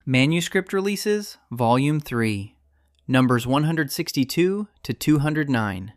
Manuscript Releases, Volume 3, Numbers 162 to 209.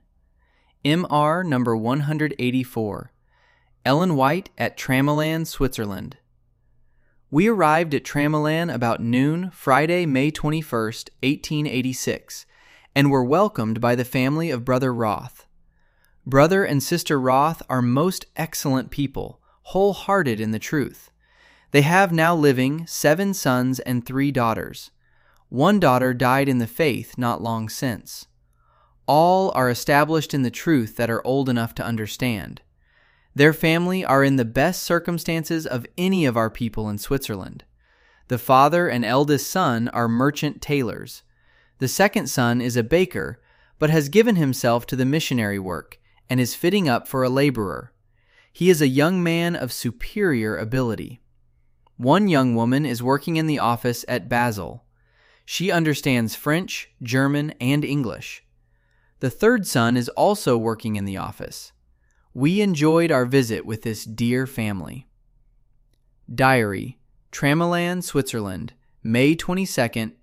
MR Number 184. Ellen White at Tramelan, Switzerland. We arrived at Tramelan about noon, Friday, May 21st, 1886, and were welcomed by the family of Brother Roth. Brother and Sister Roth are most excellent people, wholehearted in the truth. They have now living 7 sons and 3 daughters. One daughter died in the faith not long since. All are established in the truth that are old enough to understand. Their family are in the best circumstances of any of our people in Switzerland. The father and eldest son are merchant tailors. The second son is a baker, but has given himself to the missionary work and is fitting up for a laborer. He is a young man of superior ability. One young woman is working in the office at Basel. She understands French, German, and English. The third son is also working in the office. We enjoyed our visit with this dear family. Diary, Tramelan, Switzerland, May 22,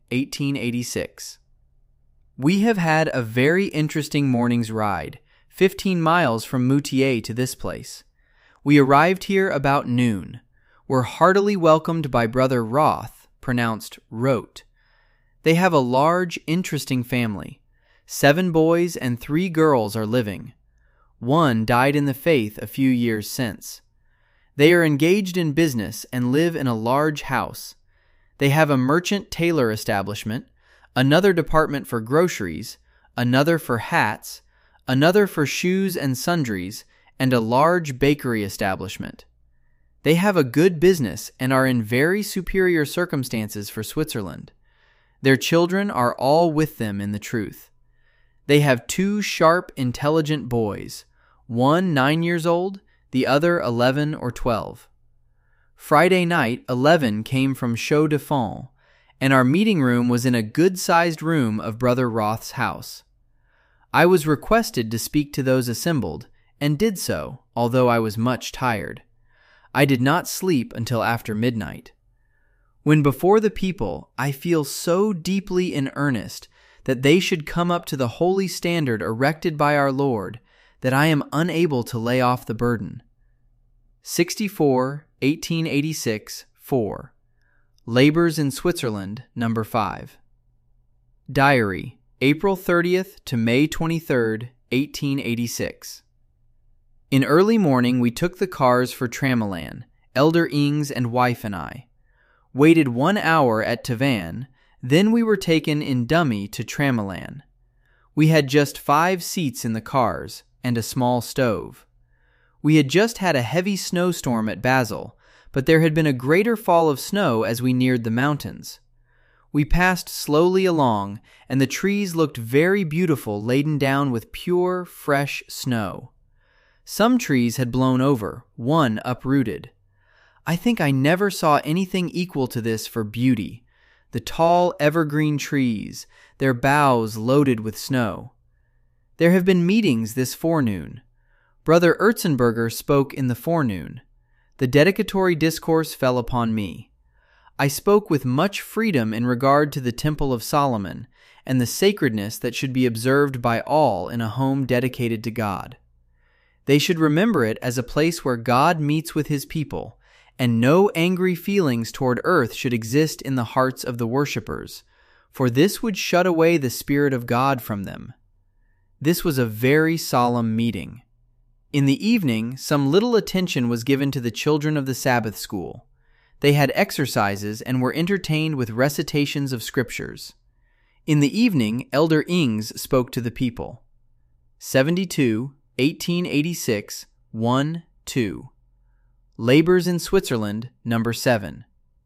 1886. We have had a very interesting morning's ride, 15 miles from Moutier to this place. We arrived here about noon. Were heartily welcomed by Brother Roth, pronounced Rote. They have a large, interesting family. 7 boys and 3 girls are living. One died in the faith a few years since. They are engaged in business and live in a large house. They have a merchant tailor establishment, another department for groceries, another for hats, another for shoes and sundries, and a large bakery establishment. They have a good business and are in very superior circumstances for Switzerland. Their children are all with them in the truth. They have 2 sharp, intelligent boys, one 9 years old, the other 11 or 12. Friday night, 11 came from Chaux de Fonds, and our meeting room was in a good-sized room of Brother Roth's house. I was requested to speak to those assembled, and did so, although I was much tired. I did not sleep until after midnight. When before the people, I feel so deeply in earnest that they should come up to the holy standard erected by our Lord that I am unable to lay off the burden. 64, 1886, 4. Labors in Switzerland, number 5. Diary, April 30th to May 23rd, 1886. In early morning we took the cars for Tramelan, Elder Ings and wife and I. Waited 1 hour at Tavannes, then we were taken in dummy to Tramelan. We had just 5 seats in the cars and a small stove. We had just had a heavy snowstorm at Basel, but there had been a greater fall of snow as we neared the mountains. We passed slowly along, and the trees looked very beautiful, laden down with pure, fresh snow. Some trees had blown over, one uprooted. I think I never saw anything equal to this for beauty. The tall evergreen trees, their boughs loaded with snow. There have been meetings this forenoon. Brother Erzenberger spoke in the forenoon. The dedicatory discourse fell upon me. I spoke with much freedom in regard to the Temple of Solomon and the sacredness that should be observed by all in a home dedicated to God. They should remember it as a place where God meets with His people, and no angry feelings toward earth should exist in the hearts of the worshippers, for this would shut away the Spirit of God from them. This was a very solemn meeting. In the evening, some little attention was given to the children of the Sabbath school. They had exercises and were entertained with recitations of scriptures. In the evening, Elder Ings spoke to the people. 72, 1886, 1, 2. Labors in Switzerland, number 7.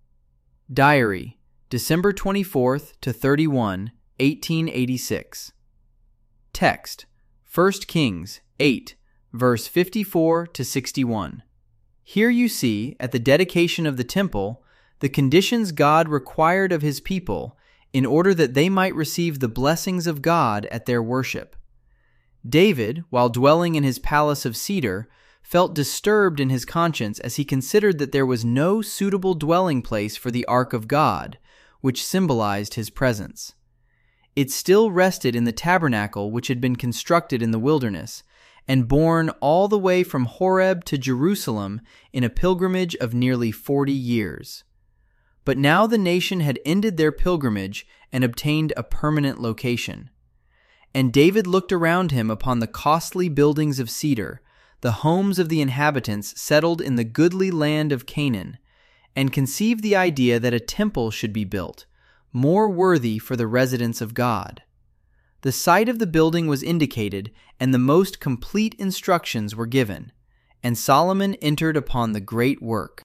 Diary, December 24th to 31, 1886. Text, 1 Kings 8, verse 54 to 61. Here you see, at the dedication of the temple, the conditions God required of His people in order that they might receive the blessings of God at their worship. David, while dwelling in his palace of cedar, felt disturbed in his conscience as he considered that there was no suitable dwelling place for the ark of God, which symbolized his presence. It still rested in the tabernacle which had been constructed in the wilderness, and borne all the way from Horeb to Jerusalem in a pilgrimage of nearly 40 years. But now the nation had ended their pilgrimage and obtained a permanent location. And David looked around him upon the costly buildings of cedar, the homes of the inhabitants settled in the goodly land of Canaan, and conceived the idea that a temple should be built, more worthy for the residence of God. The site of the building was indicated, and the most complete instructions were given, and Solomon entered upon the great work.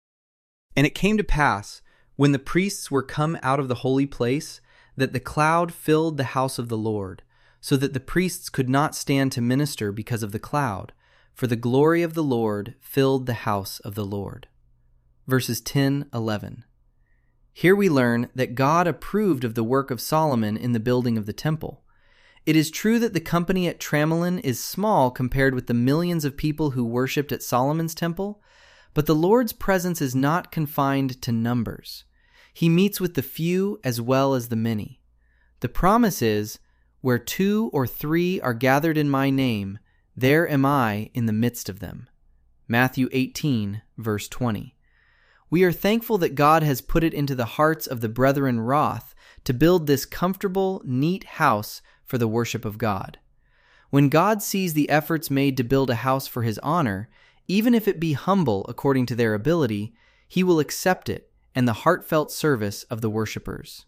And it came to pass, when the priests were come out of the holy place, that the cloud filled the house of the Lord, so that the priests could not stand to minister because of the cloud, for the glory of the Lord filled the house of the Lord. Verses 10-11. Here we learn that God approved of the work of Solomon in the building of the temple. It is true that the company at Tramelin is small compared with the millions of people who worshipped at Solomon's temple, but the Lord's presence is not confined to numbers. He meets with the few as well as the many. The promise is, "Where 2 or 3 are gathered in my name, there am I in the midst of them." Matthew 18, verse 20. We are thankful that God has put it into the hearts of the brethren Roth to build this comfortable, neat house for the worship of God. When God sees the efforts made to build a house for His honor, even if it be humble according to their ability, He will accept it and the heartfelt service of the worshipers.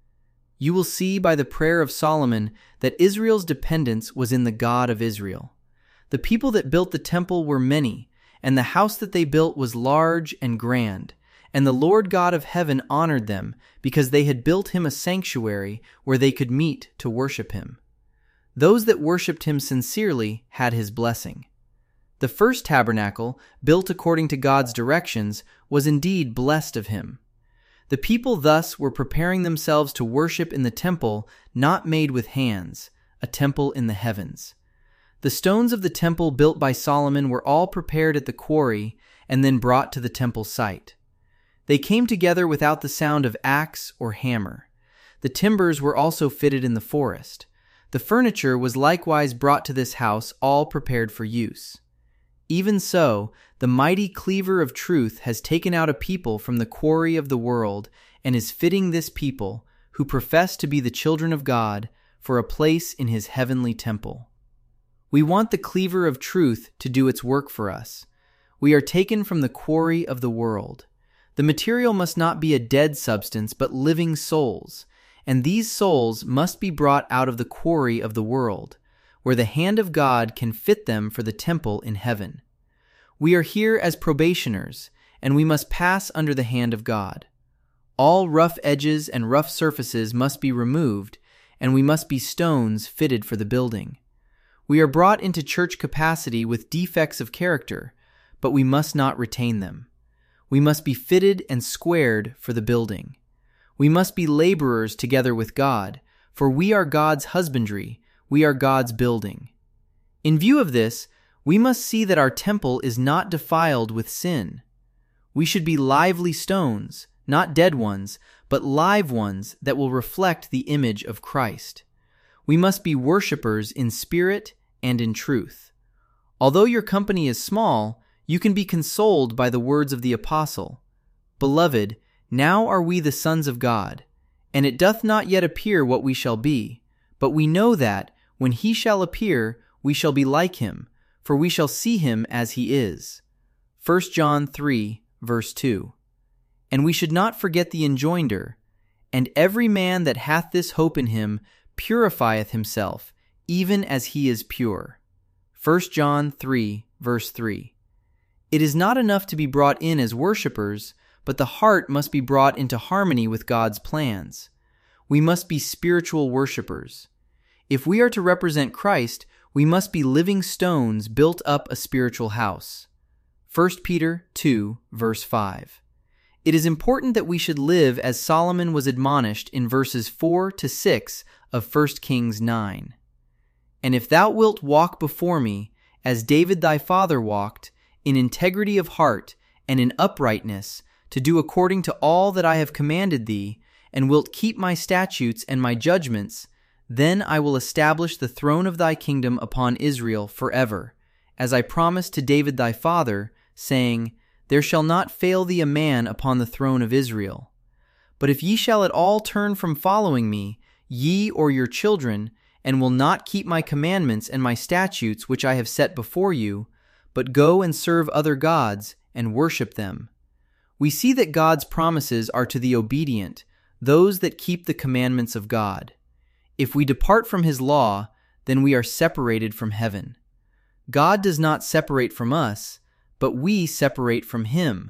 You will see by the prayer of Solomon that Israel's dependence was in the God of Israel. The people that built the temple were many, and the house that they built was large and grand, and the Lord God of heaven honored them because they had built Him a sanctuary where they could meet to worship Him. Those that worshipped Him sincerely had His blessing. The first tabernacle, built according to God's directions, was indeed blessed of Him. The people thus were preparing themselves to worship in the temple not made with hands, a temple in the heavens. The stones of the temple built by Solomon were all prepared at the quarry and then brought to the temple site. They came together without the sound of axe or hammer. The timbers were also fitted in the forest. The furniture was likewise brought to this house, all prepared for use. Even so, the mighty cleaver of truth has taken out a people from the quarry of the world and is fitting this people, who profess to be the children of God, for a place in His heavenly temple. We want the cleaver of truth to do its work for us. We are taken from the quarry of the world. The material must not be a dead substance, but living souls, and these souls must be brought out of the quarry of the world, where the hand of God can fit them for the temple in heaven. We are here as probationers, and we must pass under the hand of God. All rough edges and rough surfaces must be removed, and we must be stones fitted for the building. We are brought into church capacity with defects of character, but we must not retain them. We must be fitted and squared for the building. We must be laborers together with God, for we are God's husbandry, we are God's building. In view of this, we must see that our temple is not defiled with sin. We should be lively stones, not dead ones, but live ones that will reflect the image of Christ. We must be worshipers in spirit and in truth. Although your company is small, you can be consoled by the words of the apostle. Beloved, now are we the sons of God, and it doth not yet appear what we shall be, but we know that, when He shall appear, we shall be like Him, for we shall see Him as He is. 1 John 3, verse 2. And we should not forget the enjoinder, and every man that hath this hope in Him purifieth himself, even as He is pure. 1 John 3, verse 3. It is not enough to be brought in as worshipers, but the heart must be brought into harmony with God's plans. We must be spiritual worshipers. If we are to represent Christ, we must be living stones built up a spiritual house. 1 Peter 2, verse 5. It is important that we should live as Solomon was admonished in verses 4 to 6 of 1 Kings 9. And if thou wilt walk before me, as David thy father walked, in integrity of heart and in uprightness, to do according to all that I have commanded thee, and wilt keep my statutes and my judgments, then I will establish the throne of thy kingdom upon Israel forever, as I promised to David thy father, saying, There shall not fail thee a man upon the throne of Israel. But if ye shall at all turn from following me, ye or your children, and will not keep my commandments and my statutes which I have set before you, but go and serve other gods, and worship them. We see that God's promises are to the obedient, those that keep the commandments of God. If we depart from His law, then we are separated from heaven. God does not separate from us, but we separate from Him.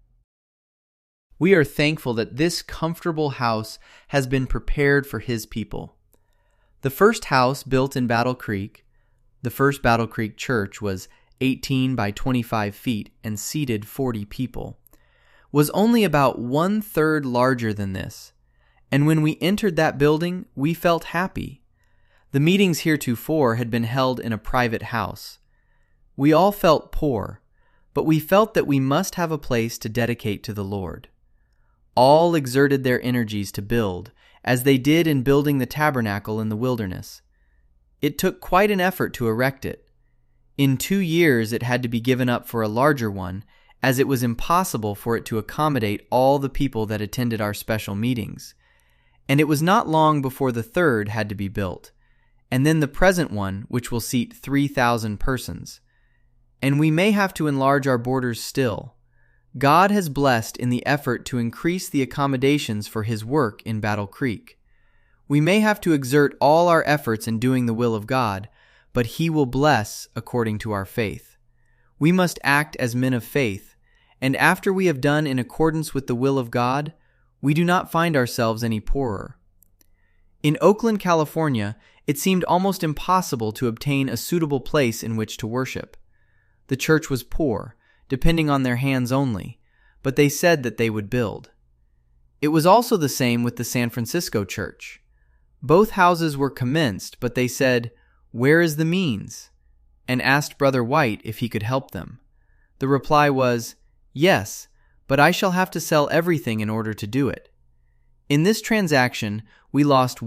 We are thankful that this comfortable house has been prepared for His people. The first house built in Battle Creek, the first Battle Creek church was 18 by 25 feet and seated 40 people, was only about 1/3 larger than this, and when we entered that building, we felt happy. The meetings heretofore had been held in a private house. We all felt poor, but we felt that we must have a place to dedicate to the Lord. All exerted their energies to build, as they did in building the tabernacle in the wilderness. It took quite an effort to erect it. In 2 years it had to be given up for a larger one, as it was impossible for it to accommodate all the people that attended our special meetings. And it was not long before the third had to be built, and then the present one, which will seat 3,000 persons. And we may have to enlarge our borders still. God has blessed in the effort to increase the accommodations for His work in Battle Creek. We may have to exert all our efforts in doing the will of God, but He will bless according to our faith. We must act as men of faith, and after we have done in accordance with the will of God, we do not find ourselves any poorer. In Oakland, California, it seemed almost impossible to obtain a suitable place in which to worship. The church was poor, depending on their hands only, but they said that they would build. It was also the same with the San Francisco church. Both houses were commenced, but they said, "Where is the means?" and asked Brother White if he could help them. The reply was, "Yes, but I shall have to sell everything in order to do it." In this transaction, we lost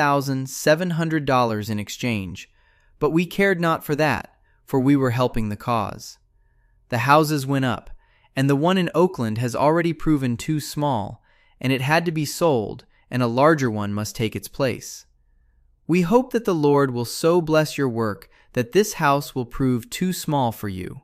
$1,700 in exchange, but we cared not for that, for we were helping the cause. The houses went up, and the one in Oakland has already proven too small, and it had to be sold, and a larger one must take its place. We hope that the Lord will so bless your work that this house will prove too small for you.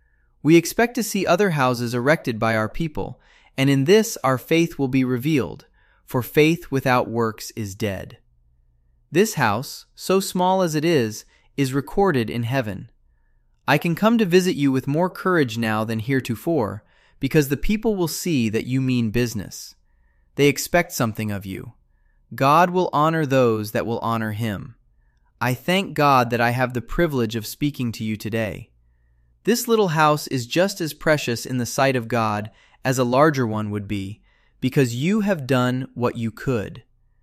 We expect to see other houses erected by our people, and in this our faith will be revealed, for faith without works is dead. This house, so small as it is recorded in heaven. I can come to visit you with more courage now than heretofore, because the people will see that you mean business. They expect something of you. God will honor those that will honor Him. I thank God that I have the privilege of speaking to you today. This little house is just as precious in the sight of God as a larger one would be, because you have done what you could.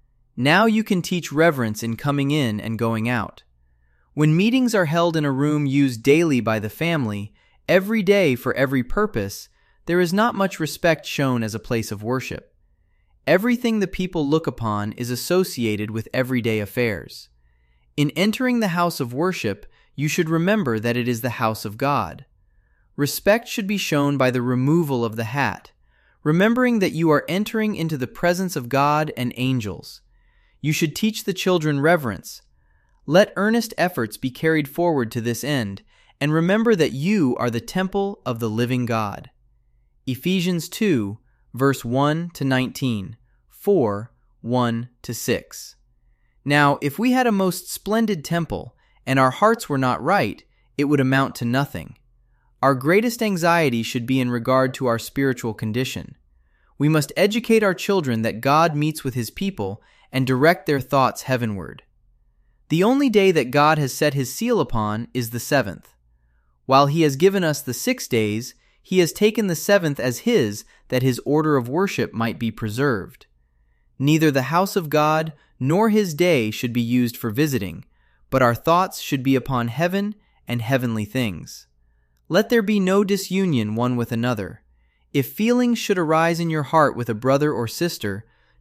Now you can teach reverence in coming in and going out. When meetings are held in a room used daily by the family, every day for every purpose, there is not much respect shown as a place of worship. Everything the people look upon is associated with everyday affairs. In entering the house of worship, you should remember that it is the house of God. Respect should be shown by the removal of the hat, remembering that you are entering into the presence of God and angels. You should teach the children reverence. Let earnest efforts be carried forward to this end, and remember that you are the temple of the living God. Ephesians 2, verse 1 to 19, 4, 1 to 6. Now, if we had a most splendid temple, and our hearts were not right, it would amount to nothing. Our greatest anxiety should be in regard to our spiritual condition. We must educate our children that God meets with His people and direct their thoughts heavenward. The only day that God has set His seal upon is the seventh. While He has given us the 6 days, He has taken the seventh as His, that His order of worship might be preserved. Neither the house of God nor His day should be used for visiting, but our thoughts should be upon heaven and heavenly things. Let there be no disunion one with another. If feelings should arise in your heart with a brother or sister,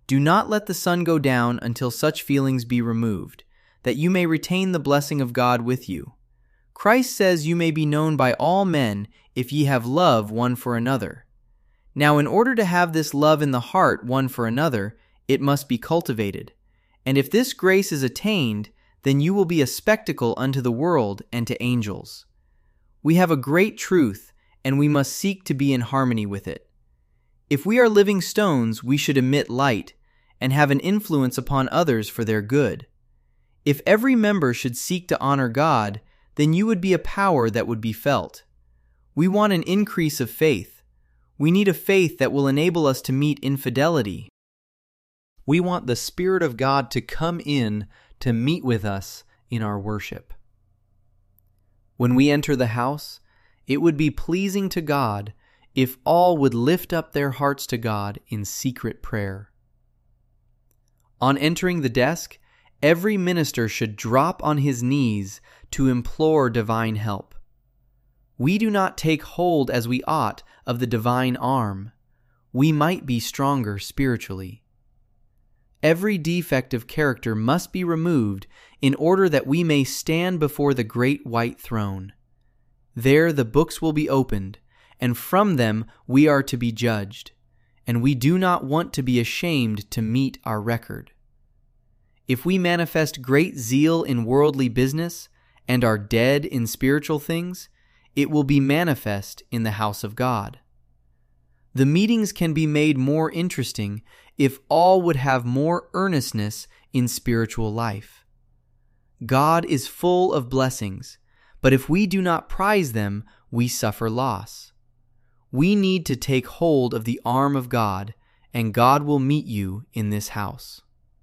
Do not let the sun go down until such feelings be removed, that you may retain the blessing of God with you. Christ says you may be known by all men if ye have love one for another. Now in order to have this love in the heart one for another, it must be cultivated. And if this grace is attained, then you will be a spectacle unto the world and to angels. We have a great truth, and we must seek to be in harmony with it. If we are living stones, we should emit light and have an influence upon others for their good. If every member should seek to honor God, then you would be a power that would be felt. We want an increase of faith. We need a faith that will enable us to meet infidelity. We want the Spirit of God to come in to meet with us in our worship. When we enter the house, it would be pleasing to God if all would lift up their hearts to God in secret prayer. On entering the desk, every minister should drop on his knees to implore divine help. We do not take hold as we ought of the divine arm. We might be stronger spiritually. Every defect of character must be removed in order that we may stand before the great white throne. There the books will be opened, and from them we are to be judged, and we do not want to be ashamed to meet our record. If we manifest great zeal in worldly business and are dead in spiritual things, it will be manifest in the house of God. The meetings can be made more interesting if all would have more earnestness in spiritual life. God is full of blessings, but if we do not prize them, we suffer loss. We need to take hold of the arm of God, and God will meet you in this house.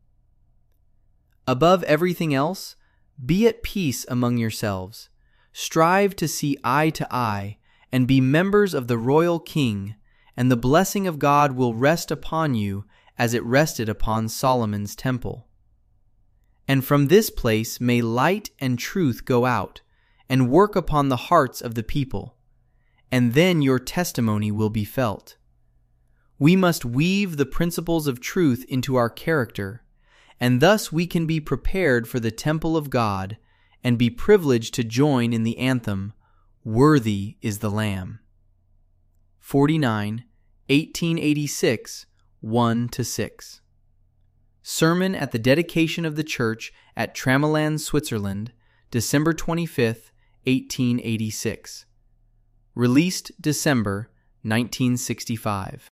Above everything else, be at peace among yourselves. Strive to see eye to eye, and be members of the royal King, and the blessing of God will rest upon you as it rested upon Solomon's temple. And from this place may light and truth go out, and work upon the hearts of the people, and then your testimony will be felt. We must weave the principles of truth into our character, and thus we can be prepared for the temple of God and be privileged to join in the anthem, "Worthy is the Lamb." 49, 1886, 1-6. Sermon at the dedication of the church at Tramelan, Switzerland, December 25, 1886. Released December 1965.